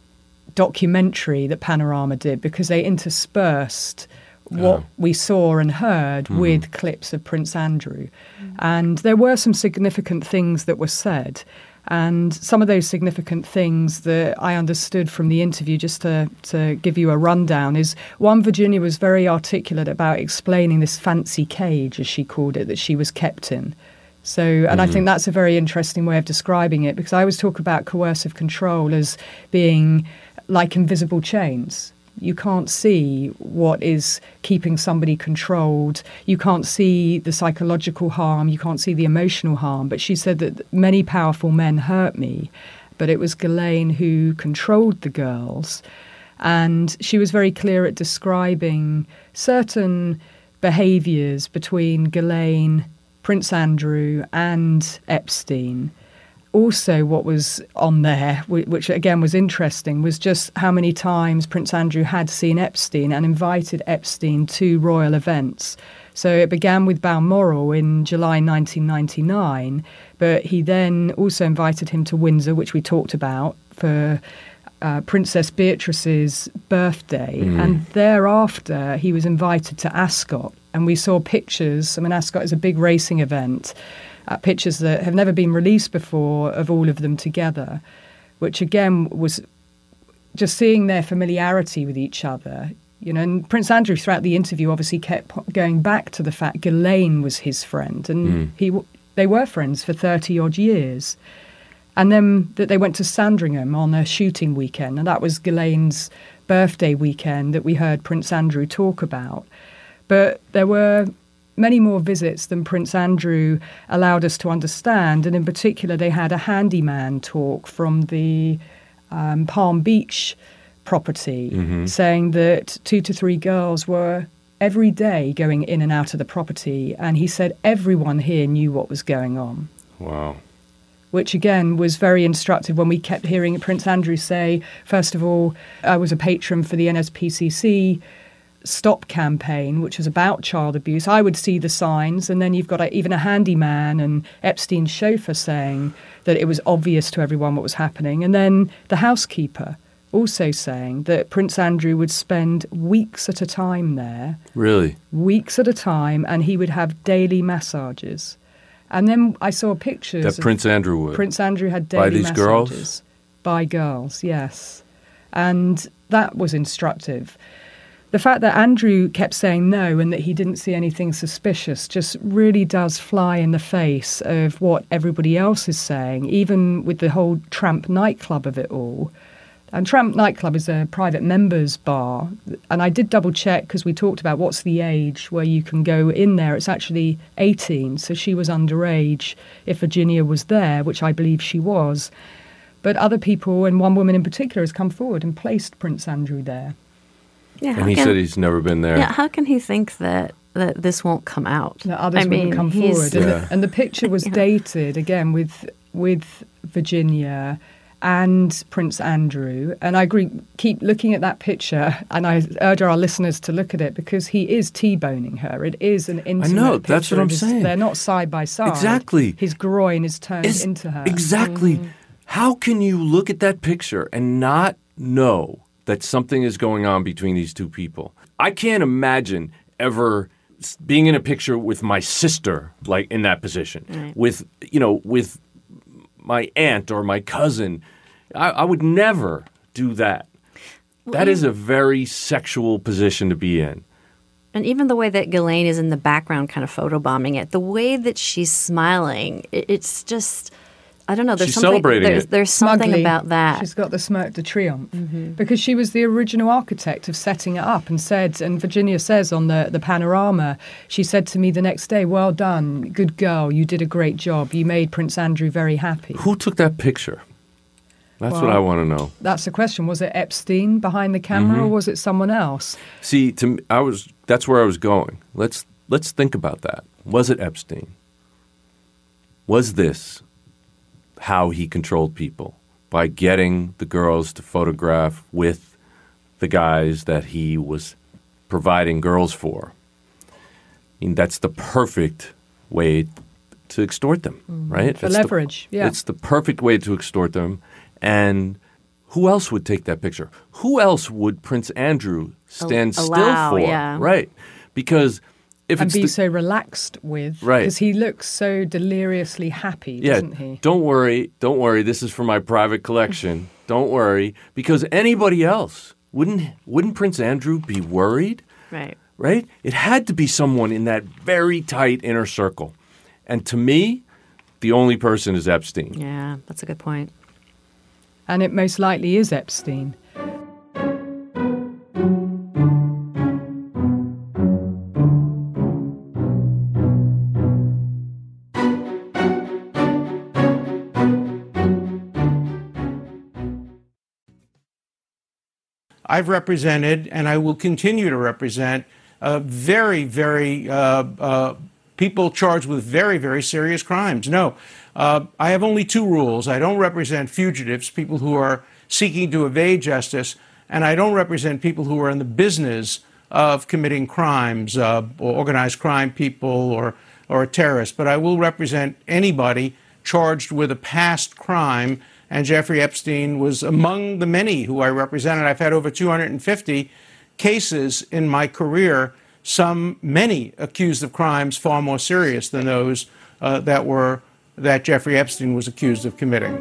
documentary that Panorama did, because they interspersed what Oh. we saw and heard Mhm. with clips of Prince Andrew. And there were some significant things that were said. And some of those significant things that I understood from the interview, just to, to give you a rundown, is one, Virginia was very articulate about explaining this fancy cage, as she called it, that she was kept in. So, and mm-hmm. I think that's a very interesting way of describing it, because I always talk about coercive control as being like invisible chains. You can't see what is keeping somebody controlled. You can't see the psychological harm. You can't see the emotional harm. But she said that many powerful men hurt me, but it was Ghislaine who controlled the girls. And she was very clear at describing certain behaviours between Ghislaine, Prince Andrew and Epstein. Also, what was on there, which again was interesting, was just how many times Prince Andrew had seen Epstein and invited Epstein to royal events. So it began with Balmoral in July nineteen ninety-nine, but he then also invited him to Windsor, which we talked about, for uh, Princess Beatrice's birthday. Mm. And thereafter, he was invited to Ascot. And we saw pictures. I mean, Ascot is a big racing event. Uh, pictures that have never been released before of all of them together, which again was just seeing their familiarity with each other. You know, and Prince Andrew throughout the interview obviously kept going back to the fact Ghislaine was his friend, and mm. he they were friends for thirty odd years. And then that they went to Sandringham on a shooting weekend, and that was Ghislaine's birthday weekend that we heard Prince Andrew talk about. But there were many more visits than Prince Andrew allowed us to understand. And in particular, they had a handyman talk from the um, Palm Beach property, mm-hmm. saying that two to three girls were every day going in and out of the property. And he said everyone here knew what was going on. Wow. Which, again, was very instructive when we kept hearing Prince Andrew say, first of all, I was a patron for the N S P C C Stop campaign, which was about child abuse. I would see the signs, and then you've got a, even a handyman and Epstein's chauffeur saying that it was obvious to everyone what was happening. And then the housekeeper also saying that Prince Andrew would spend weeks at a time there. Really? Weeks at a time, and he would have daily massages. And then I saw pictures. That Prince Andrew would? Prince Andrew had daily By these massages. girls? By girls, yes. And that was instructive. The fact that Andrew kept saying no and that he didn't see anything suspicious just really does fly in the face of what everybody else is saying, even with the whole Tramp nightclub of it all. And Tramp nightclub is a private members bar. And I did double check because we talked about what's the age where you can go in there. It's actually eighteen, so she was underage if Virginia was there, which I believe she was. But other people, and one woman in particular, has come forward and placed Prince Andrew there. Yeah, and he can, said he's never been there. Yeah, how can he think that, that this won't come out? That others I wouldn't mean, come he's- forward. And, Yeah. the, and the picture was Yeah. dated, again, with with Virginia and Prince Andrew. And I agree, keep looking at that picture, and I urge our listeners to look at it because he is T-boning her. It is an intimate I know, picture. that's what I'm is, saying. They're not side by side. Exactly. His groin is turned It's- into her. Exactly. Mm-hmm. How can you look at that picture and not know that something is going on between these two people? I can't imagine ever being in a picture with my sister, like in that position, right. with, you know, with my aunt or my cousin. I, I would never do that. Well, that is a very sexual position to be in. And even the way that Ghislaine is in the background kind of photobombing it, the way that she's smiling, it, it's just, I don't know. There's She's something, celebrating there's, it. There's something Smugly. about that. She's got the smirk de triomphe because she was the original architect of setting it up and said, and Virginia says on the, the panorama, she said to me the next day, well done, good girl, you did a great job. You made Prince Andrew very happy. Who took that picture? That's Well, what I want to know. That's the question. Was it Epstein behind the camera Mm-hmm. or was it someone else? See, to me, I was that's where I was going. Let's let's think about that. Was it Epstein? Was this how he controlled people? By getting the girls to photograph with the guys that he was providing girls for. I mean, that's the perfect way to extort them, right? For It's the- leverage, yeah. It's the perfect way to extort them. And who else would take that picture? Who else would Prince Andrew stand Al- still allow, for? yeah. Right. Because if And it's be the, so relaxed with. Right. Because he looks so deliriously happy, yeah, doesn't he? don't worry, don't worry. This is for my private collection. Don't worry, because anybody else wouldn't wouldn't Prince Andrew be worried? Right. Right? It had to be someone in that very tight inner circle, and to me, the only person is Epstein. Yeah, that's a good point. And it most likely is Epstein. I've represented, and I will continue to represent, uh, very, very uh, uh, people charged with very, very serious crimes. No, uh, I have only two rules. I don't represent fugitives, people who are seeking to evade justice, and I don't represent people who are in the business of committing crimes, uh, or organized crime people or, or a terrorist. But I will represent anybody charged with a past crime. And Jeffrey Epstein was among the many who I represented. I've had over two hundred fifty cases in my career, some, many accused of crimes far more serious than those uh, that were, that Jeffrey Epstein was accused of committing.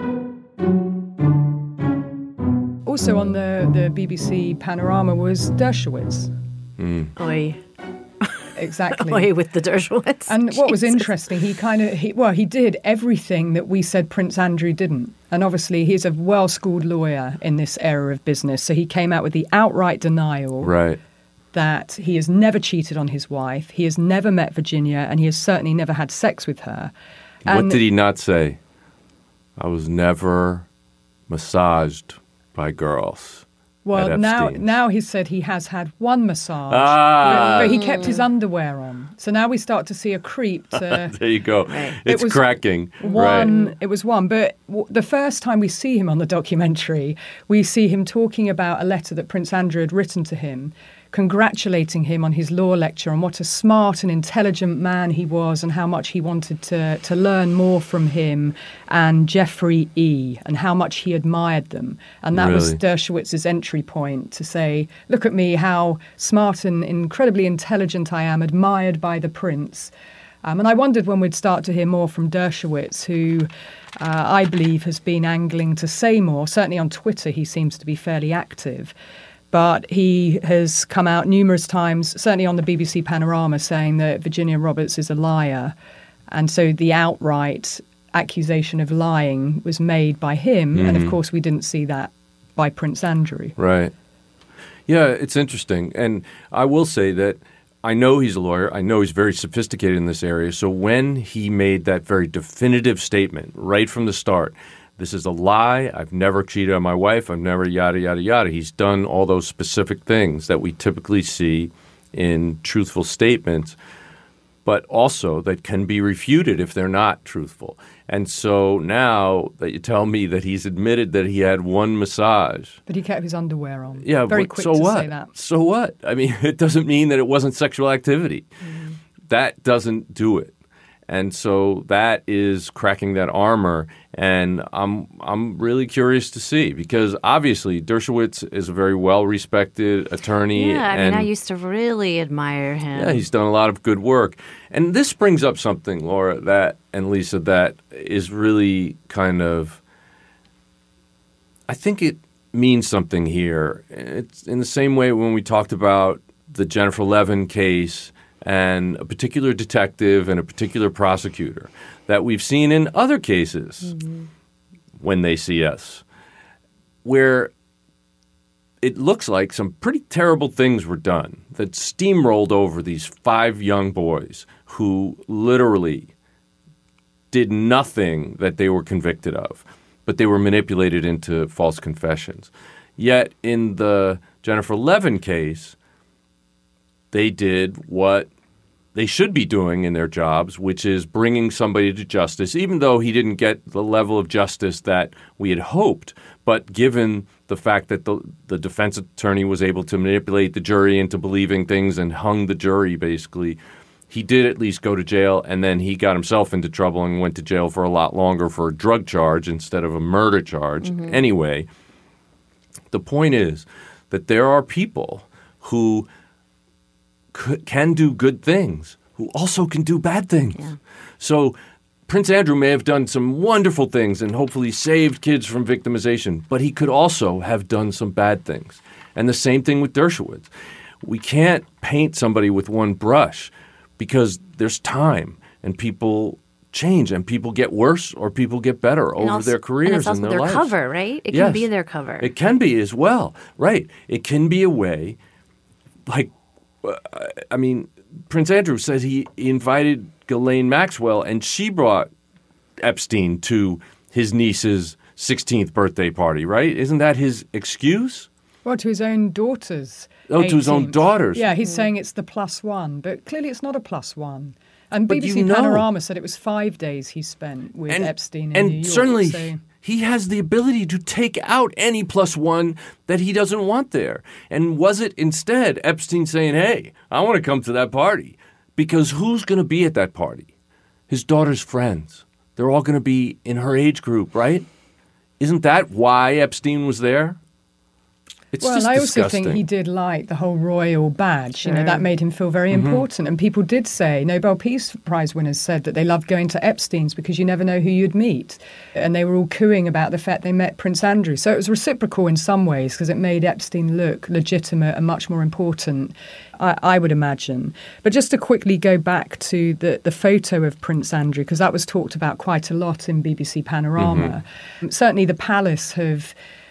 Also on the, the B B C panorama was Dershowitz. Oy. Exactly. Oy with the Dershowitz. And what was Jesus. interesting, he kind of, he, well, he did everything that we said Prince Andrew didn't. And obviously, he's a well-schooled lawyer in this era of business. So he came out with the outright denial Right. that he has never cheated on his wife, he has never met Virginia, and he has certainly never had sex with her. What And did he not say? I was never massaged by girls. Well, at now Epstein's. now he said he has had one massage, Ah. but, but he kept his underwear on. So now we start to see a creep to There you go. Right. It's It was cracking. one. Right. It was one. But w- the first time we see him on the documentary, we see him talking about a letter that Prince Andrew had written to him, congratulating him on his law lecture and what a smart and intelligent man he was and how much he wanted to, to learn more from him and Jeffrey E. and how much he admired them. And that was Really? Dershowitz's entry point to say, look at me, how smart and incredibly intelligent I am, admired by the prince. Um, and I wondered when we'd start to hear more from Dershowitz, who uh, I believe has been angling to say more. Certainly on Twitter, he seems to be fairly active. But he has come out numerous times, certainly on the B B C Panorama, saying that Virginia Roberts is a liar. And so the outright accusation of lying was made by him. Mm-hmm. And of course, we didn't see that by Prince Andrew. Right. Yeah, it's interesting. And I will say that I know he's a lawyer. I know he's very sophisticated in this area. So when he made that very definitive statement right from the start, this is a lie, I've never cheated on my wife, I've never yada, yada, yada. He's done all those specific things that we typically see in truthful statements. but also that can be refuted if they're not truthful. And so now that you tell me that he's admitted that he had one massage. But he kept his underwear on. Yeah, Very but quick so to what? say that. So what? I mean, it doesn't mean that it wasn't sexual activity. Mm. That doesn't do it. And so that is cracking that armor, and I'm I'm really curious to see, because obviously Dershowitz is a very well-respected attorney. Yeah, I and, mean, I used to really admire him. Yeah, he's done a lot of good work. And this brings up something, Laura, that and Lisa, that is really kind of – I think it means something here. It's in the same way when we talked about the Jennifer Levin case – and a particular detective and a particular prosecutor that we've seen in other cases mm-hmm. when they see us, where it looks like some pretty terrible things were done that steamrolled over these five young boys who literally did nothing that they were convicted of, but they were manipulated into false confessions. Yet in the Jennifer Levin case, they did what they should be doing in their jobs, which is bringing somebody to justice, even though he didn't get the level of justice that we had hoped. But given the fact that the, the defense attorney was able to manipulate the jury into believing things and hung the jury, basically, he did at least go to jail, and then he got himself into trouble and went to jail for a lot longer for a drug charge instead of a murder charge. Mm-hmm. Anyway, the point is that there are people who can do good things, who also can do bad things. Yeah. So Prince Andrew may have done some wonderful things and hopefully saved kids from victimization, but he could also have done some bad things. And the same thing with Dershowitz. We can't paint somebody with one brush because there's time and people change and people get worse or people get better and over also, their careers and it's also and their their lives. cover, right? It yes. can be their cover. It can be as well. Right. It can be a way, like, I mean, Prince Andrew says he invited Ghislaine Maxwell and she brought Epstein to his niece's sixteenth birthday party, right? Isn't that his excuse? Well, to his own daughter's Oh, to his own eighteenth. daughters. Yeah, he's mm. saying it's the plus one, but clearly it's not a plus one. And but B B C you know, Panorama said it was five days he spent with and, Epstein in and New York. certainly so. he has the ability to take out any plus one that he doesn't want there. And was it instead Epstein saying, hey, I want to come to that party? Because who's going to be at that party? His daughter's friends. They're all going to be in her age group, right? Isn't that why Epstein was there? It's well, just and I disgusting. also think he did like the whole royal badge. Sure. You know, that made him feel very Mm-hmm. important. And people did say, Nobel Peace Prize winners said that they loved going to Epstein's because you never know who you'd meet. And they were all cooing about the fact they met Prince Andrew. So it was reciprocal in some ways because it made Epstein look legitimate and much more important, I, I would imagine. But just to quickly go back to the, the photo of Prince Andrew, because that was talked about quite a lot in B B C Panorama. Mm-hmm. Certainly the Palace have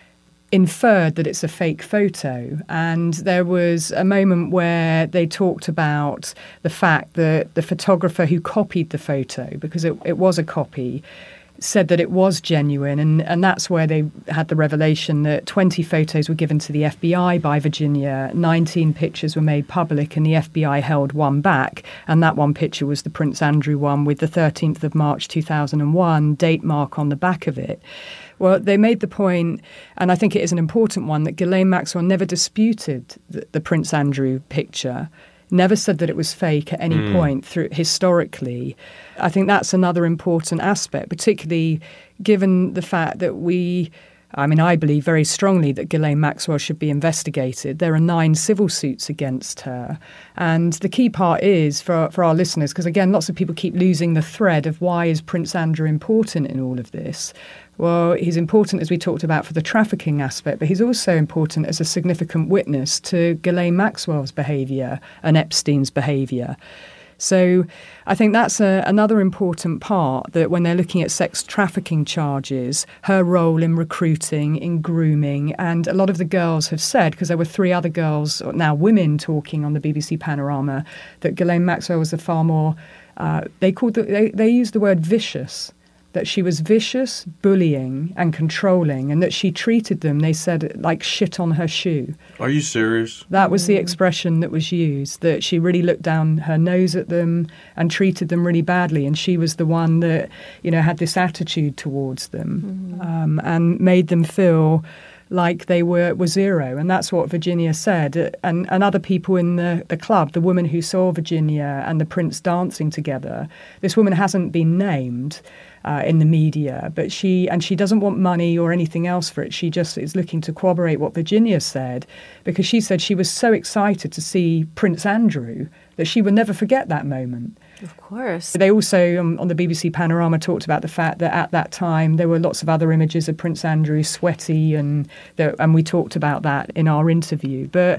inferred that it's a fake photo, and there was a moment where they talked about the fact that the photographer who copied the photo, because it, it was a copy, said that it was genuine, and, and that's where they had the revelation that twenty photos were given to the F B I by Virginia, nineteen pictures were made public, and the F B I held one back, and that one picture was the Prince Andrew one with the thirteenth of March two thousand one date mark on the back of it. Well, they made the point, and I think it is an important one, that Ghislaine Maxwell never disputed the, the Prince Andrew picture, never said that it was fake at any mm. point through historically. I think that's another important aspect, particularly given the fact that we, I mean, I believe very strongly that Ghislaine Maxwell should be investigated. There are nine civil suits against her. And the key part is, for, for our listeners, because again, lots of people keep losing the thread of why is Prince Andrew important in all of this. Well, he's important, as we talked about, for the trafficking aspect, but he's also important as a significant witness to Ghislaine Maxwell's behaviour and Epstein's behaviour. So I think that's a, another important part, that when they're looking at sex trafficking charges, her role in recruiting, in grooming, and a lot of the girls have said, because there were three other girls, now women, talking on the B B C Panorama, that Ghislaine Maxwell was a far more, uh, they called the, they, they used the word vicious. that she was vicious, bullying, and controlling, and that she treated them, they said, like shit on her shoe. Are you serious? That was the expression that was used, that she really looked down her nose at them and treated them really badly. And she was the one that, you know, had this attitude towards them, mm. um, and made them feel like they were, were zero. And that's what Virginia said. And, and other people in the, the club, the woman who saw Virginia and the prince dancing together, this woman hasn't been named uh, in the media, but she, and she doesn't want money or anything else for it. She just is looking to corroborate what Virginia said, because she said she was so excited to see Prince Andrew that she would never forget that moment. Of course. They also, um, on the B B C Panorama, talked about the fact that at that time there were lots of other images of Prince Andrew sweaty, and the, and we talked about that in our interview. But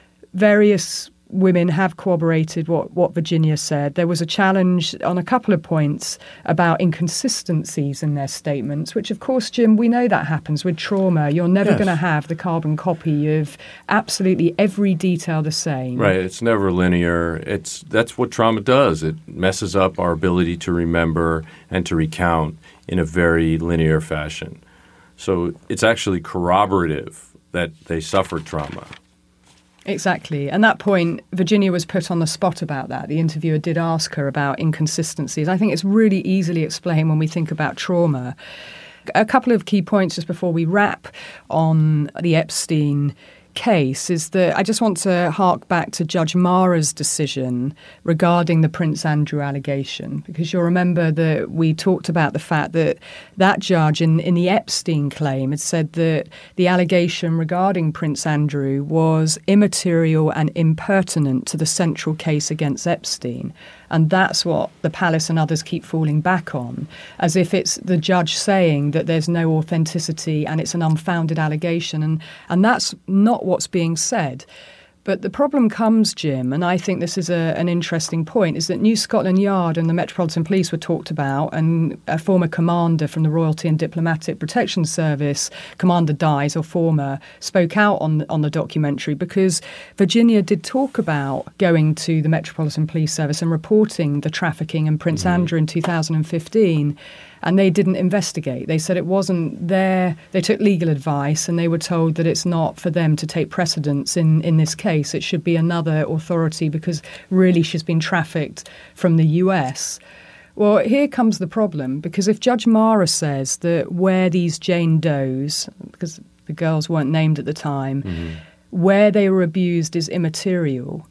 various women have corroborated what, what Virginia said. There was a challenge on a couple of points about inconsistencies in their statements, which, of course, Jim, we know that happens with trauma. You're never yes. going to have the carbon copy of absolutely every detail the same. Right. It's never linear. It's that's what trauma does. It messes up our ability to remember and to recount in a very linear fashion. So it's actually corroborative that they suffered trauma. Exactly. And that point, Virginia was put on the spot about that. The interviewer did ask her about inconsistencies. I think it's really easily explained when we think about trauma. A couple of key points just before we wrap on the Epstein case is that I just want to hark back to Judge Mara's decision regarding the Prince Andrew allegation, because you'll remember that we talked about the fact that that judge in, in the Epstein claim had said that the allegation regarding Prince Andrew was immaterial and impertinent to the central case against Epstein. And that's what the palace and others keep falling back on, as if it's the judge saying that there's no authenticity and it's an unfounded allegation. And, and that's not what's being said. But the problem comes, Jim, and I think this is a, an interesting point, is that New Scotland Yard and the Metropolitan Police were talked about, and a former commander from the Royalty and Diplomatic Protection Service, Commander Dyes, or former, spoke out on, on the documentary, because Virginia did talk about going to the Metropolitan Police Service and reporting the trafficking in Prince mm-hmm. Andrew in two thousand fifteen. And they didn't investigate. They said it wasn't their, they took legal advice and they were told that it's not for them to take precedence in, in this case. It should be another authority, because really she's been trafficked from the U S. Well, here comes the problem, because if Judge Mara says that where these Jane Does, because the girls weren't named at the time, mm-hmm. where they were abused is immaterial,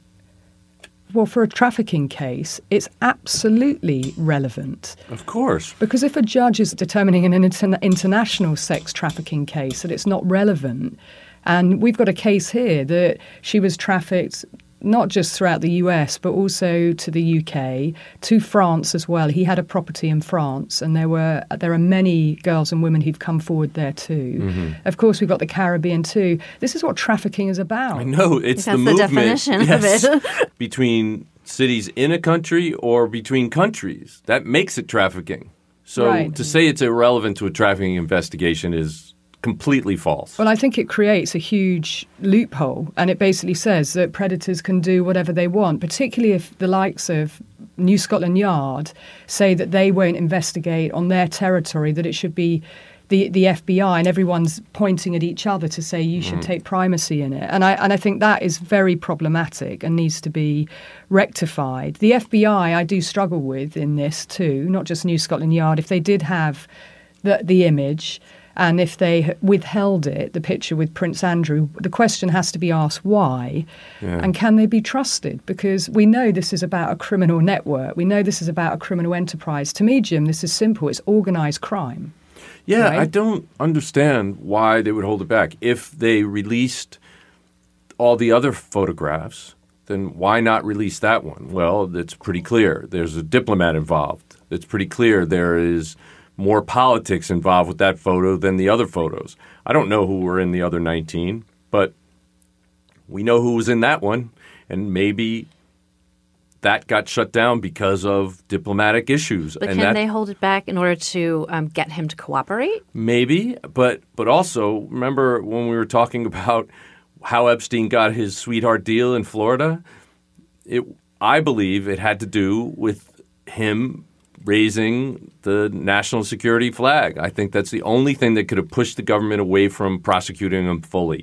well, for a trafficking case, it's absolutely relevant. Of course. Because if a judge is determining in an inter- international sex trafficking case that it's not relevant, and we've got a case here that she was trafficked not just throughout the U S, but also to the U K, to France as well. He had a property in France, and there were there are many girls and women who've come forward there too. Mm-hmm. Of course, we've got the Caribbean too. This is what trafficking is about. I know. It's That's the, the movement definition yes, of it. between cities in a country or between countries. That makes it trafficking. So right. to say it's irrelevant to a trafficking investigation is completely false. Well, I think it creates a huge loophole, and it basically says that predators can do whatever they want, particularly if the likes of New Scotland Yard say that they won't investigate on their territory, that it should be the, the F B I, and everyone's pointing at each other to say you should mm. take primacy in it. And I, and I think that is very problematic and needs to be rectified. The F B I, I do struggle with in this too, not just New Scotland Yard. If they did have the, the image, and if they withheld it, the picture with Prince Andrew, the question has to be asked why, yeah. and can they be trusted? Because we know this is about a criminal network. We know this is about a criminal enterprise. To me, Jim, this is simple. It's organised crime. Yeah, right? I don't understand why they would hold it back. If they released all the other photographs, then why not release that one? Well, it's pretty clear. There's a diplomat involved. It's pretty clear there is more politics involved with that photo than the other photos. I don't know who were in the other nineteen, but we know who was in that one, and maybe that got shut down because of diplomatic issues. But and can that, they hold it back in order to um, get him to cooperate? Maybe, but but also, remember when we were talking about how Epstein got his sweetheart deal in Florida? It, I believe it had to do with him raising the national security flag. I think that's the only thing that could have pushed the government away from prosecuting him fully.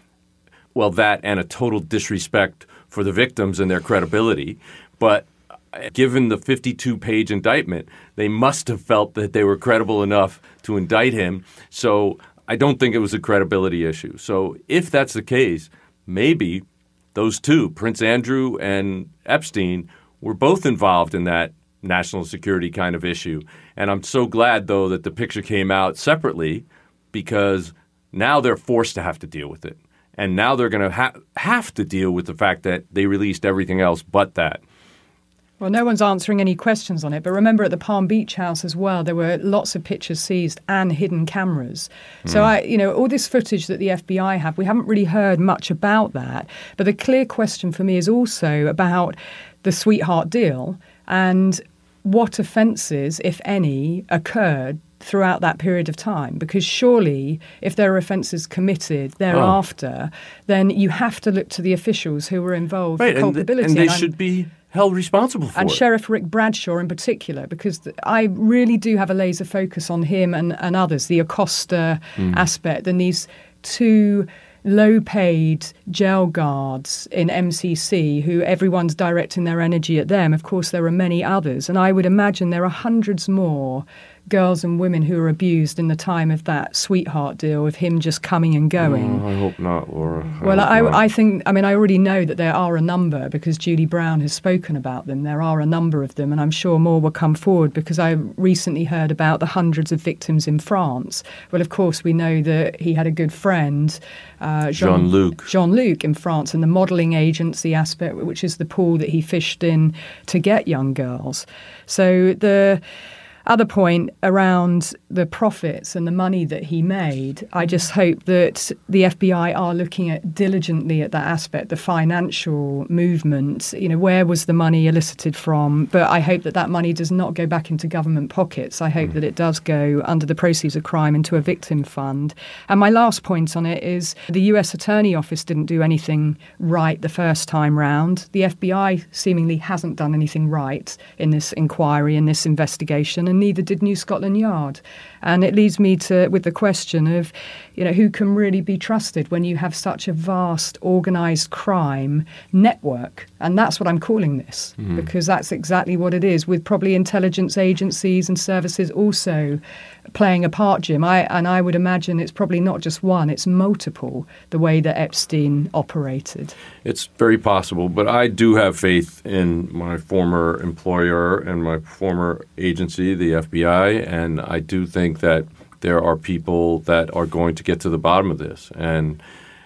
Well, that and a total disrespect for the victims and their credibility. But given the fifty-two page indictment, they must have felt that they were credible enough to indict him. So I don't think it was a credibility issue. So if that's the case, maybe those two, Prince Andrew and Epstein, were both involved in that national security kind of issue. And I'm so glad, though, that the picture came out separately, because now they're forced to have to deal with it. And now they're going to ha- have to deal with the fact that they released everything else but that. Well, no one's answering any questions on it. But remember, at the Palm Beach house as well, there were lots of pictures seized and hidden cameras. Mm. So, I, you know, all this footage that the F B I have, we haven't really heard much about that. But the clear question for me is also about the sweetheart deal and what offences, if any, occurred throughout that period of time. Because surely, if there are offences committed thereafter, oh. then you have to look to the officials who were involved right, for culpability. And, th- and they and should be held responsible for and it. Sheriff Rick Bradshaw in particular, because th- I really do have a laser focus on him and, and others, the Acosta mm. aspect, and these two low-paid jail guards in M C C who everyone's directing their energy at them. Of course, there are many others, and I would imagine there are hundreds more girls and women who were abused in the time of that sweetheart deal, of him just coming and going. Oh, I hope not, Laura. I well, I, not. I think, I mean, I already know that there are a number because Julie Brown has spoken about them. There are a number of them, and I'm sure more will come forward, because I recently heard about the hundreds of victims in France. Well, of course, we know that he had a good friend, uh, Jean, Jean-Luc. Jean-Luc in France, and the modelling agency aspect, which is the pool that he fished in to get young girls. So the other point around the profits and the money that he made, I just hope that the F B I are looking at diligently at that aspect, the financial movement. You know, where was the money elicited from? But I hope that that money does not go back into government pockets. I hope that it does go under the proceeds of crime into a victim fund. And my last point on it is the U S Attorney Office didn't do anything right the first time round. The F B I seemingly hasn't done anything right in this inquiry, in this investigation, and neither did New Scotland Yard. And it leads me to with the question of, you know, who can really be trusted when you have such a vast organised crime network? And that's what I'm calling this, mm-hmm. because that's exactly what it is, with probably intelligence agencies and services also playing a part, Jim. I, and I would imagine it's probably not just one, it's multiple, the way that Epstein operated. It's very possible, but I do have faith in my former employer and my former agency, the F B I, and I do think that there are people that are going to get to the bottom of this. And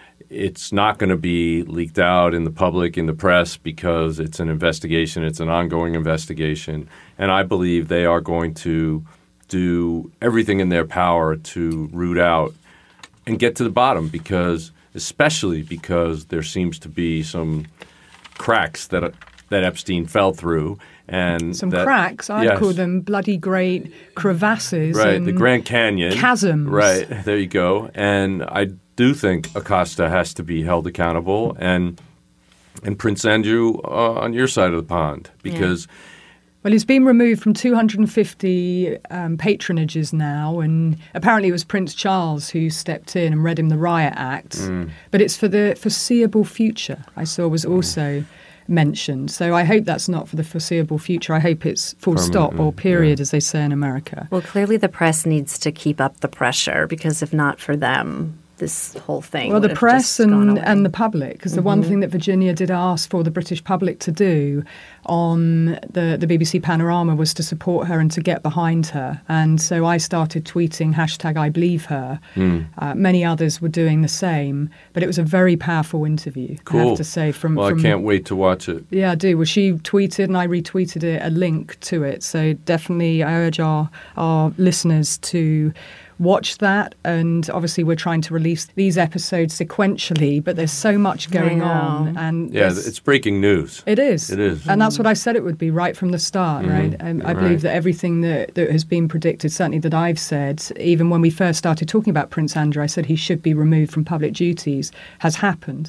it's not going to be leaked out in the public, in the press, because it's an investigation. It's an ongoing investigation. And I believe they are going to do everything in their power to root out and get to the bottom, because especially because there seems to be some cracks that that Epstein fell through. And some that, cracks, I'd yes. call them bloody great crevasses. Right, and the Grand Canyon. Chasms. Right, there you go. And I do think Acosta has to be held accountable, and and Prince Andrew uh, on your side of the pond, because yeah. Well, he's been removed from two hundred fifty um, patronages now, and apparently it was Prince Charles who stepped in and read him the Riot Act. Mm. But it's for the foreseeable future, I saw was also mm. mentioned. So I hope that's not for the foreseeable future. I hope it's full stop or period, yeah. as they say in America. Well, clearly the press needs to keep up the pressure, because if not for them, this whole thing well, the press and, and the public, because mm-hmm. the one thing that Virginia did ask for the British public to do on the, the B B C Panorama was to support her and to get behind her. And so I started tweeting hashtag I believe her. Mm. Uh, many others were doing the same, but it was a very powerful interview, cool. I have to say. From, well, from, I can't wait to watch it. Yeah, I do. Well, she tweeted and I retweeted it, a link to it. So definitely I urge our, our listeners to watch that. And obviously we're trying to release these episodes sequentially, but there's so much going on. And yeah, it's breaking news. It is. It is. And that's what I said it would be right from the start, mm-hmm. right? Um, I believe right. that everything that, that has been predicted, certainly that I've said, even when we first started talking about Prince Andrew, I said he should be removed from public duties, has happened.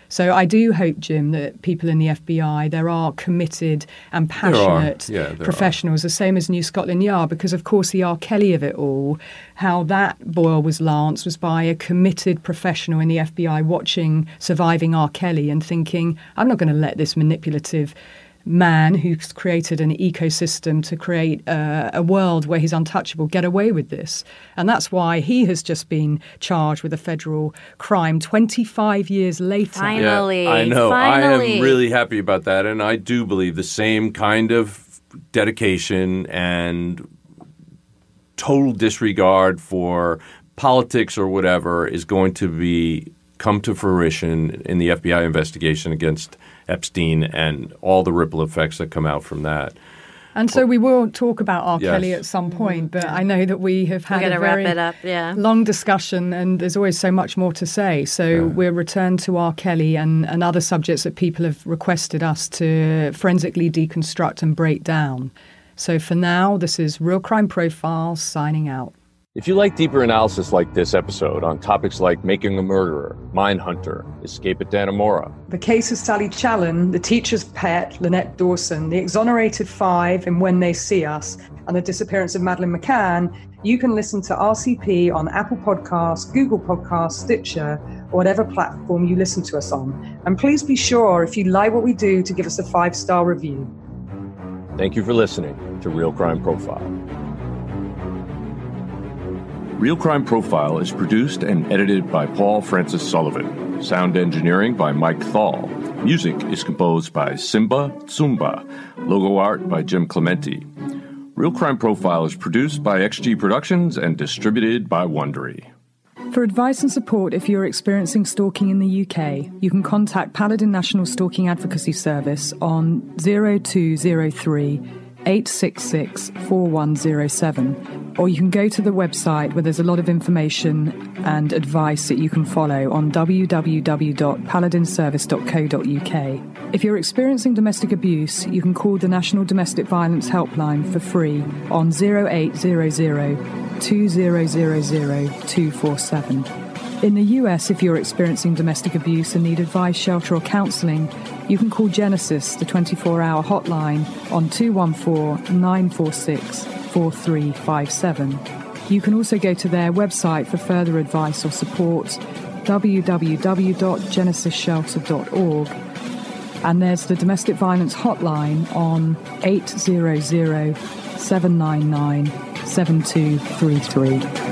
So I do hope, Jim, that people in the F B I, there are committed and passionate yeah, professionals, are. the same as New Scotland Yard, because, of course, the R. Kelly of it all, how that boil was lanced was by a committed professional in the F B I watching Surviving R. Kelly and thinking, I'm not going to let this manipulative man who's created an ecosystem to create uh, a world where he's untouchable get away with this. And that's why he has just been charged with a federal crime twenty-five years later. Finally. Yeah, I know. Finally. I am really happy about that. And I do believe the same kind of dedication and total disregard for politics or whatever is going to be come to fruition in the F B I investigation against Epstein and all the ripple effects that come out from that. And so we will talk about R. Yes. Kelly at some point, but I know that we have had We're a gonna wrap very it up, yeah. long discussion and there's always so much more to say. So Yeah. we'll return to R. Kelly and, and other subjects that people have requested us to forensically deconstruct and break down. So for now, this is Real Crime Profiles signing out. If you like deeper analysis like this episode on topics like Making a Murderer, Mindhunter, Escape at Dannemora, The case of Sally Challen, the teacher's pet, Lynette Dawson, the exonerated five in When They See Us, and the disappearance of Madeleine McCann, you can listen to R C P on Apple Podcasts, Google Podcasts, Stitcher, or whatever platform you listen to us on. And please be sure, if you like what we do, to give us a five-star review. thank you for listening to Real Crime Profile. Real Crime Profile is produced and edited by Paul Francis Sullivan. Sound engineering by Mike Thal. Music is composed by Simba Tsumba. Logo art by Jim Clementi. Real Crime Profile is produced by X G Productions and distributed by Wondery. For advice and support if you're experiencing stalking in the U K, you can contact Paladin National Stalking Advocacy Service on zero two zero three, eight six six, four one zero seven, or you can go to the website where there's a lot of information and advice that you can follow on w w w dot paladin service dot co dot u k. If you're experiencing domestic abuse, you can call the National Domestic Violence Helpline for free on zero eight hundred, two thousand, two four seven. In the U S, if you're experiencing domestic abuse and need advice, shelter or counselling, you can call Genesis, the twenty-four hour hotline, on two one four, nine four six, four three five seven. You can also go to their website for further advice or support, w w w dot genesis shelter dot org. And there's the Domestic Violence Hotline on eight hundred, seven nine nine, seven two three three.